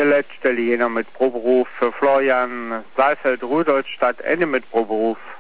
letzte Jena mit Proberuf für Florian Seifeld, Rudolstadt, Ende mit Proberuf.